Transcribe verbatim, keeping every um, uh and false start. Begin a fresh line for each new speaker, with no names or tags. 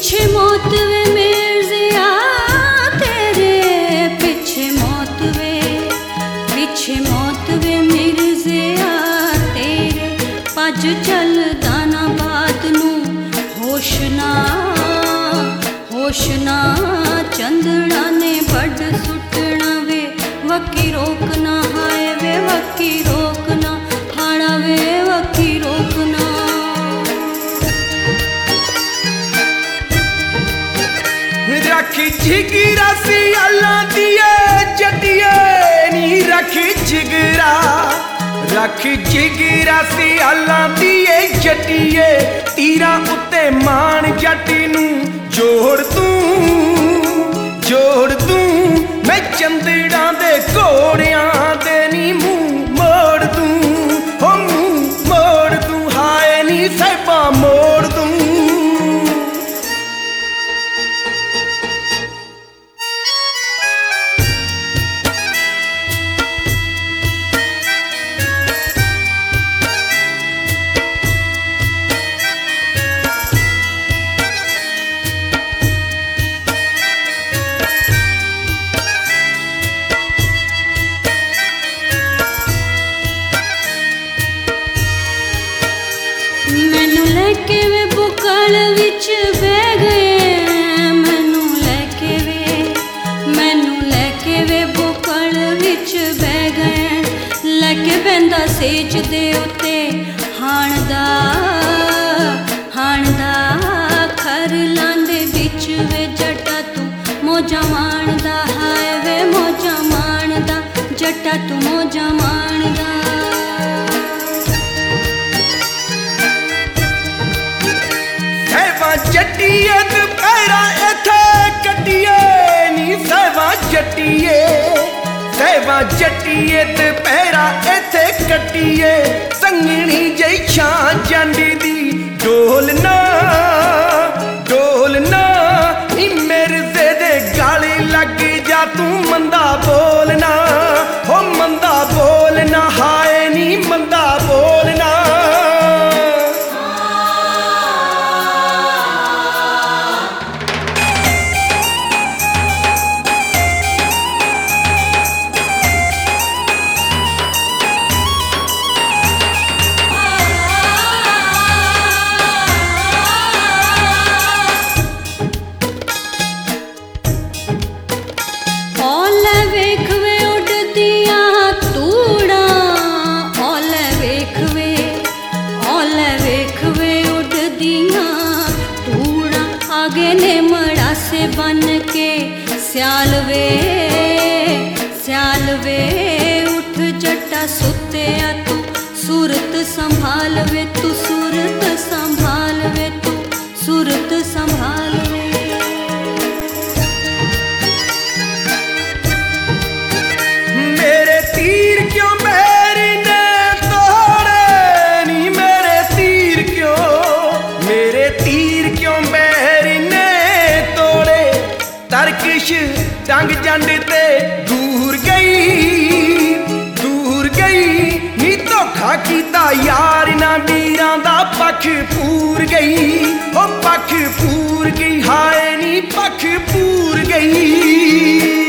ਪਿੱਛੇ ਮੌਤ ਵੇ ਮਿਰਜ਼ਿਆ ਤੇਰੇ ਪਿੱਛੇ ਮੌਤ ਵੇ ਪਿੱਛੇ ਮੌਤ ਵੇ ਮਿਰਜ਼ਿਆ ਤੇਰੇ ਭੱਜ ਚੱਲ ਦਾਨਾਬਾਦ ਨੂੰ ਹੋਸ਼ ਨਾ ਹੋਸ਼ ਨਾ ਚੰਦੜਾ ਨੇ ਵੱਢ ਸੁੱਟਣਾ ਵੇ ਵਕੀ ਰੋਕਣਾ ਹਾਏ ਵੇ ਵਕੀ ਰੋਕਣਾ ਹਾਣਾ ਵੇ ਵਕੀ ਰੋਕਣਾ
ਰੱਖੀ ਜਿਗਰਾ ਸਿਆਲਾਂ ਦੀਏ ਜੱਟੀਏ ਨੀ ਰੱਖੀ ਜਿਗਰਾ ਰੱਖੀ ਜਿਗਰਾ ਸਿਆਲਾਂ ਦੀਏ ਜੱਟੀਏ ਤੀਰਾਂ ਉੱਤੇ ਮਾਣ ਜੱਟ ਨੂੰ ਜੋੜ ਤੂੰ ਜੋੜ ਤੂੰ ਮੈਂ ਚੰਦੜਾਂ ਦੇ ਘੋੜਿਆਂ ਦੇ ਨੀ ਮੂੰਹ ਮੋੜ ਤੂੰ ਹੋ ਮੂੰਹ ਮੋੜ ਤੂੰ ਹਾਏ ਨੀ ਸਾਹਿਬਾ ਮੋੜ ਤੂੰ
ਮੈਨੂੰ ਲੈ ਕੇ ਵੇ ਬੁਕਲ ਵਿੱਚ ਬਹਿ ਗਏ ਮੈਨੂੰ ਲੈ ਕੇ ਵੇ ਮੈਨੂੰ ਲੈ ਕੇ ਵੇ ਬੁਕਲ ਵਿੱਚ ਬਹਿ ਗਏ ਲੈ ਕੇ ਬਹਿੰਦਾ ਸੇਜ ਦੇ ਉੱਤੇ ਹਾਣ ਦਾ ਹਾਣ ਦਾ ਖਰ ਲਾਂਦੇ ਵਿੱਚ ਵੇ ਜੱਟਾ ਤੂੰ ਮੋਜਾਂ ਮਾਣਦਾ ਹਾਏ ਵੇ ਮੋਜਾਂ ਮਾਣਦਾ ਜੱਟਾ ਤੂੰ ਮੋਜਾਂ ਮਾਣਦਾ
ਜੱਟੀਏ ਦੁਪਹਿਰਾ ਇੱਥੇ ਕੱਟੀਏ ਨੀ ਸਹਿਵਾ ਜੱਟੀਏ ਸਹਿਵਾ ਜੱਟੀਏ ਦੁਪਹਿਰਾ ਇੱਥੇ ਕੱਟੀਏ ਸੰਗਣੀ ਜਈ ਛਾਂ ਜੰਡ ਦੀ ਡੋਲ ਨਾ ਡੋਲ ਨਾ ਨੀ ਮਿਰਜ਼ੇ ਦੇ ਗਾਲੀ ਲੱਗ ਜਾ ਤੂੰ ਮੰਦਾ ਬੋਲਣਾ ਹੋ ਮੰਦਾ ਬੋਲਣਾ ਹਾਏ ਨੀ ਮੰਦਾ ਬੋਲਣਾ ਆਗੇ ਨੇ ਮੜਾਸੇ ਬਨ ਕੇ ਸਿਆਲ ਵੇ ਸਿਆਲ ਵੇ ਉੱਠ ਜੱਟਾ ਸੁੱਤਿਆ ਤੂੰ ਸੂਰਤ ਸੰਭਾਲ ਵੇ ਤੂੰ ਸੂਰਤ ਸੰਭਾਲ ਵੇ ਤੂੰ ਸੂਰਤ ਸੰਭਾਲ ਵੇ ਮੇਰੇ ਤੀਰ ਕਿਉਂ ਮੇਰੀ ਨੇ ਤੋੜੇ ਨੀ ਮੇਰੇ ਤੀਰ ਕਿਉਂ ਮੇਰੇ ਤੀਰ ਕਿਉਂ ਤਰਕਸ਼ ਡੰਗ ਜੰਡ ਤੇ ਦੂਰ ਗਈ ਦੂਰ ਗਈ ਨੀ ਧੋਖਾ ਕੀਤਾ ਯਾਰ ਨਾ ਵੀਰਾਂ ਦਾ ਪੱਖ ਪੂਰ ਗਈ ਉਹ ਪੱਖ ਪੂਰ ਗਈ ਹਾਏ ਨੀ ਪੱਖ ਪੂਰ ਗਈ